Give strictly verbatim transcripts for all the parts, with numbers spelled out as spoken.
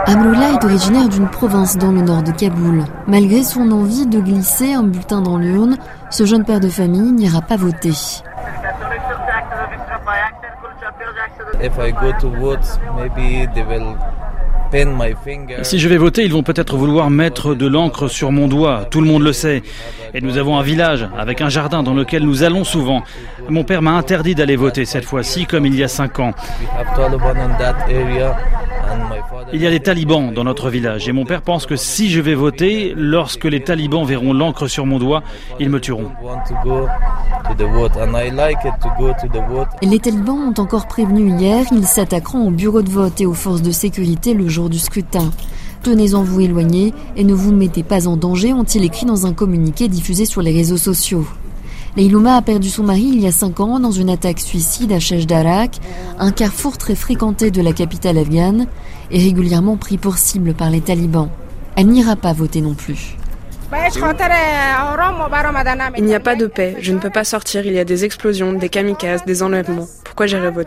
Amrullah est originaire d'une province dans le nord de Kaboul. Malgré son envie de glisser un bulletin dans l'urne, ce jeune père de famille n'ira pas voter. Si je vais voter, ils vont peut-être vouloir mettre de l'encre sur mon doigt, tout le monde le sait. Et nous avons un village avec un jardin dans lequel nous allons souvent. Mon père m'a interdit d'aller voter cette fois-ci comme il y a cinq ans. Il y a des talibans dans notre village et mon père pense que si je vais voter, lorsque les talibans verront l'encre sur mon doigt, ils me tueront. Les talibans ont encore prévenu hier, ils s'attaqueront au bureau de vote et aux forces de sécurité le jour du scrutin. Tenez-en vous éloigner et ne vous mettez pas en danger, ont-ils écrit dans un communiqué diffusé sur les réseaux sociaux. Leilouma a perdu son mari il y a cinq ans dans une attaque suicide à Sheshdarak, un carrefour très fréquenté de la capitale afghane, et régulièrement pris pour cible par les talibans. Elle n'ira pas voter non plus. Il n'y a pas de paix, je ne peux pas sortir, il y a des explosions, des kamikazes, des enlèvements. Pourquoi j'irai voter ?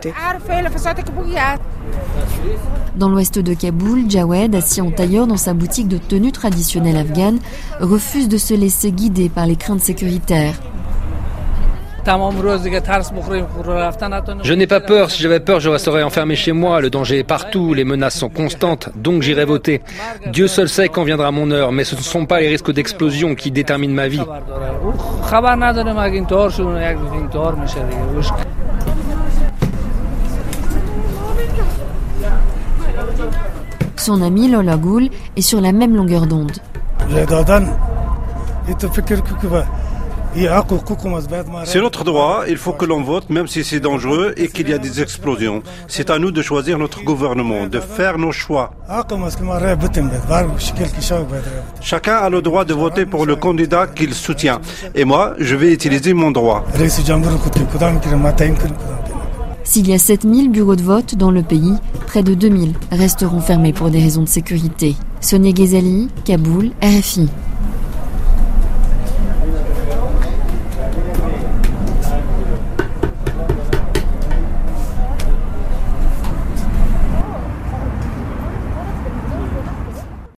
Dans l'ouest de Kaboul, Jawed, assis en tailleur dans sa boutique de tenue traditionnelle afghane, refuse de se laisser guider par les craintes sécuritaires. Je n'ai pas peur. Si j'avais peur, je resterais enfermé chez moi. Le danger est partout. Les menaces sont constantes. Donc j'irai voter. Dieu seul sait quand viendra mon heure. Mais ce ne sont pas les risques d'explosion qui déterminent ma vie. Son ami Lola Goul est sur la même longueur d'onde. C'est notre droit, il faut que l'on vote même si c'est dangereux et qu'il y a des explosions. C'est à nous de choisir notre gouvernement, de faire nos choix. Chacun a le droit de voter pour le candidat qu'il soutient. Et moi, je vais utiliser mon droit. S'il y a sept mille bureaux de vote dans le pays, près de deux mille resteront fermés pour des raisons de sécurité. Sonia Ghezali, Kaboul, R F I.